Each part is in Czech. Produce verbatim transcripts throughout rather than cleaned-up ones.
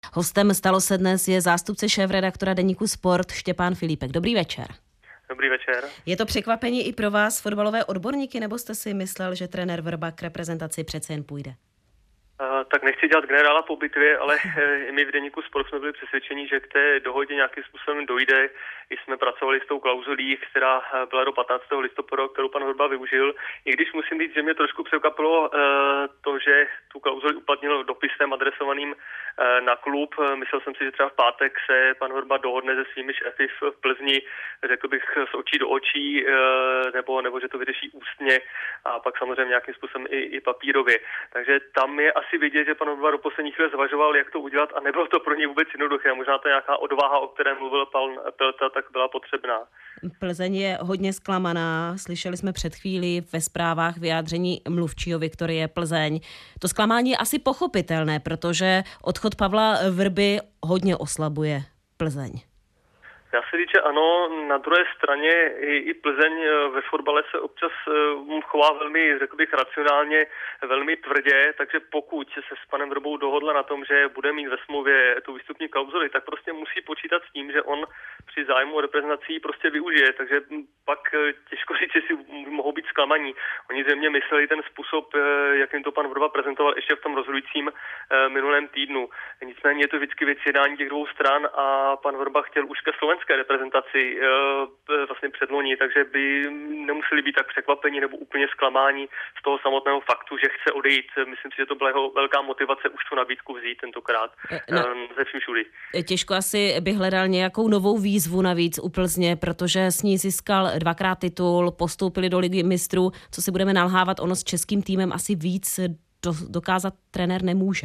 Hostem Stalo se dnes je zástupce šéfredaktora deníku Sport Štěpán Filipek. Dobrý večer. Dobrý večer. Je to překvapení i pro vás, fotbalové odborníky, nebo jste si myslel, že trenér Vrba k reprezentaci přece jen půjde? Uh, tak nechci dělat generála po bitvě, ale my v deníku Sport jsme byli přesvědčeni, že k té dohodě nějakým způsobem dojde. I jsme pracovali s tou klauzulí, která byla do patnáctého listopadu, kterou pan Vrba využil. I když musím říct, že mě trošku překvapilo uh, to, že tu klauzuli uplatnil dopisem adresovaným uh, na klub. Myslel jsem si, že třeba v pátek se pan Vrba dohodne se svými šéfy v Plzni, řekl bych z očí do očí, uh, nebo, nebo že to vyřeší ústně a pak samozřejmě nějakým způsobem i, i papírově. Takže tam je asi vidět, že pan Vrba do poslední chvíle zvažoval, jak to udělat a nebylo to pro něj vůbec jednoduché. Možná to nějaká odvaha, o které mluvil pan Pelta, tak byla potřebná. Plzeň je hodně zklamaná. Slyšeli jsme před chvílí ve zprávách vyjádření mluvčího Viktorie Plzeň. To zklamání je asi pochopitelné, protože odchod Pavla Vrby hodně oslabuje Plzeň. Já si říct, že ano, na druhé straně i, i Plzeň ve fotbale se občas um, chová velmi, řekl bych, racionálně, velmi tvrdě, takže pokud se s panem Vrbou dohodla na tom, že bude mít ve smlouvě tu výstupní klauzuli, tak prostě musí počítat s tím, že on při zájmu o reprezentací prostě využije, takže pak těžko říct, jestli mohou být zklamaní. Oni zřejmě mysleli ten způsob, jakým to pan Vrba prezentoval ještě v tom rozhodujícím minulém týdnu. Nicméně je to vždycky věc jednání těch dvou stran a pan Vrba chtěl už ke Slovensku reprezentaci e, vlastně předloni, takže by nemuseli být tak překvapení nebo úplně zklamáni z toho samotného faktu, že chce odejít. Myslím si, že to byla jeho velká motivace už tu nabídku vzít tentokrát no, e, ze vším všudy. Těžko asi by hledal nějakou novou výzvu navíc u Plzně, protože s ní získal dvakrát titul, postoupili do Ligy mistrů. Co si budeme nalhávat, ono s českým týmem asi víc do, dokázat trenér nemůže.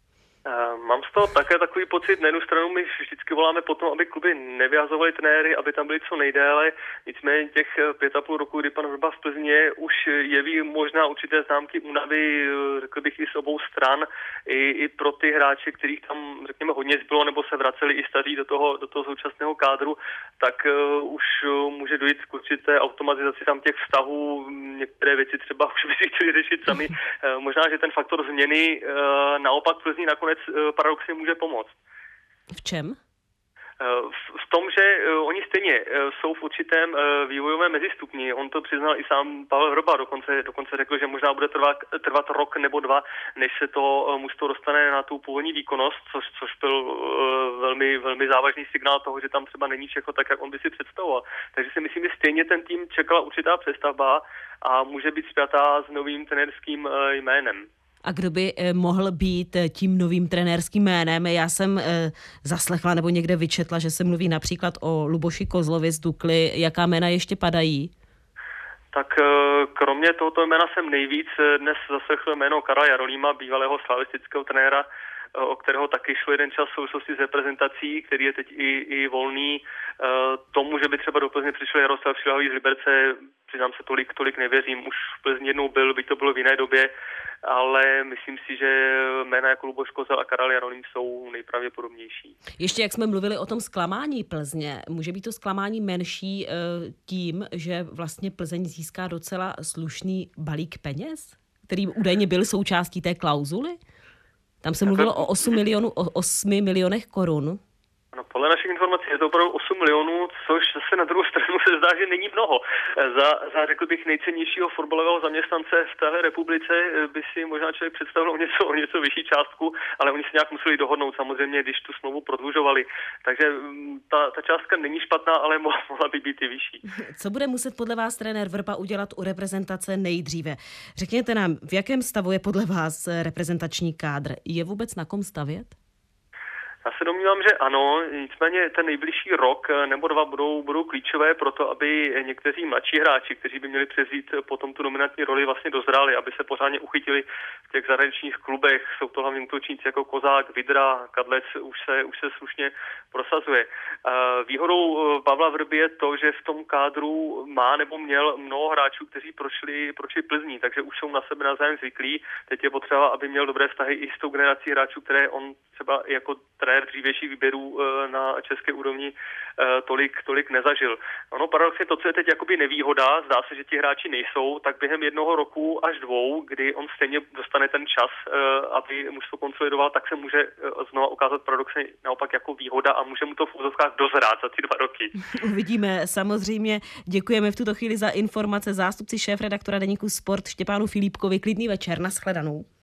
Mám z toho také takový pocit, na jednu stranu my vždycky voláme potom, aby kluby nevyhazovaly trenéry, aby tam byli co nejdéle, nicméně těch pět a půl roku, kdy pan Vrba v Plzně už jeví možná určité známky únavy, řekl bych i z obou stran, i, i pro ty hráče, kterých tam, řekněme, hodně zbylo, nebo se vraceli i staří do toho, do toho současného kádru, tak uh, už může dojít k určité automatizaci tam těch vztahů, některé věci třeba už by si chtěli řešit sami, uh, možná, že ten faktor změny uh, naopak Plzni nakonec paradoxně může pomoct. V čem? V tom, že oni stejně jsou v určitém vývojovém mezistupni. On to přiznal i sám Pavel Vrba, dokonce, dokonce řekl, že možná bude trvat, trvat rok nebo dva, než se to mužstvo dostane na tu původní výkonnost, což, což byl velmi, velmi závažný signál toho, že tam třeba není všechno tak, jak on by si představoval. Takže si myslím, že stejně ten tým čekala určitá přestavba a může být spjatá s novým trenérským jménem. A kdo by eh, mohl být tím novým trenérským jménem? Já jsem eh, zaslechla nebo někde vyčetla, že se mluví například o Luboši Kozlovi z Dukly. Jaká jména ještě padají? Tak eh, kromě tohoto jména jsem nejvíc dnes zaslechl jméno Karla Jarolíma, bývalého slavistického trenéra, o kterého taky šlo jeden čas v souvislosti s reprezentací, který je teď i, i volný. Tomu, že by třeba do Plzně přišel Jaroslav Šilhavý z Liberce, přiznám se, tolik, tolik nevěřím. Už v Plzni jednou byl, by to bylo v jiné době, ale myslím si, že jména jako Luboš Kozel a Karel Jarolím jsou nejpravděpodobnější. Ještě jak jsme mluvili o tom zklamání Plzně, může být to zklamání menší tím, že vlastně Plzeň získá docela slušný balík peněz, který údajně byl součástí té klauzuly? Tam se mluvilo o osmi milionů, o osmi milionech korun. No, podle našich informací je to opravdu osm milionů, což zase na druhou stranu se zdá, že není mnoho. Za, za řekl bych, nejcennějšího fotbalového zaměstnance v téhle republice by si možná člověk představil o něco, o něco vyšší částku, ale oni se nějak museli dohodnout samozřejmě, když tu smlouvu prodlužovali. Takže ta, ta částka není špatná, ale mohla by být i vyšší. Co bude muset podle vás trenér Vrba udělat u reprezentace nejdříve? Řekněte nám, v jakém stavu je podle vás reprezentační kádr? Je vůbec na kom stavět? Já se domnívám, že ano, nicméně ten nejbližší rok nebo dva budou, budou klíčové pro to, aby někteří mladší hráči, kteří by měli převzít potom tu dominantní roli, vlastně dozráli, aby se pořádně uchytili v těch zahraničních klubech. Jsou to hlavně útočníci jako Kozák, Vidra, Kadlec už se, už se slušně prosazuje. Výhodou Pavla Vrby je to, že v tom kádru má nebo měl mnoho hráčů, kteří prošli, prošli Plzní, takže už jsou na sebe navzájem zvyklí. Teď je potřeba, aby měl dobré vztahy i s tou generací hráčů, které on třeba jako trenér trenér dřívějších výběrů na české úrovni tolik, tolik nezažil. Ono paradoxně to, co je teď jakoby nevýhoda, zdá se, že ti hráči nejsou, tak během jednoho roku až dvou, kdy on stejně dostane ten čas, aby mužstvo konsolidoval, tak se může znova ukázat paradoxně naopak jako výhoda a může mu to v úzovkách dozrát za ty dva roky. Uvidíme, samozřejmě. Děkujeme v tuto chvíli za informace zástupci šéfredaktora deníku Sport Štěpánu Filipkovi. Klidný večer, nashledanou.